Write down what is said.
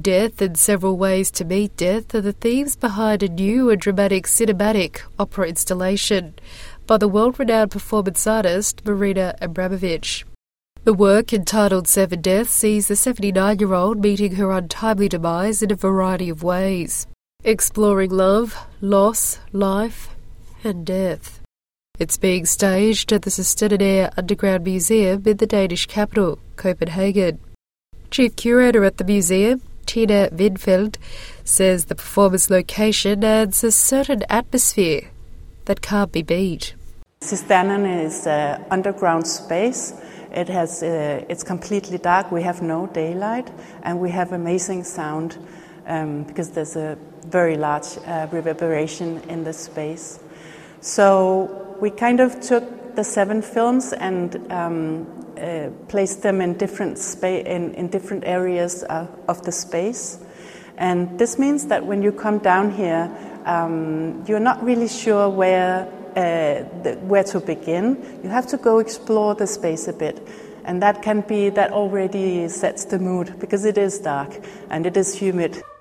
Death and Several Ways to Meet Death are the themes behind a new and dramatic cinematic opera installation by the world-renowned performance artist Marina Abramović. The work, entitled Seven Deaths, sees the 79-year-old meeting her untimely demise in a variety of ways, exploring love, loss, life, and death. It's being staged at the Stedinair Underground Museum in the Danish capital, Copenhagen. Chief curator at the museum, Tina Winfeld, says the performance location adds a certain atmosphere that can't be beat. Cisternen is an underground space. It's completely dark. We have no daylight, and we have amazing sound because there's a very large reverberation in the space. So we kind of took the 7 films and placed them in different in different areas of the space, and this means that when you come down here, you're not really sure where to begin. You have to go explore the space a bit, and that already sets the mood because it is dark and it is humid.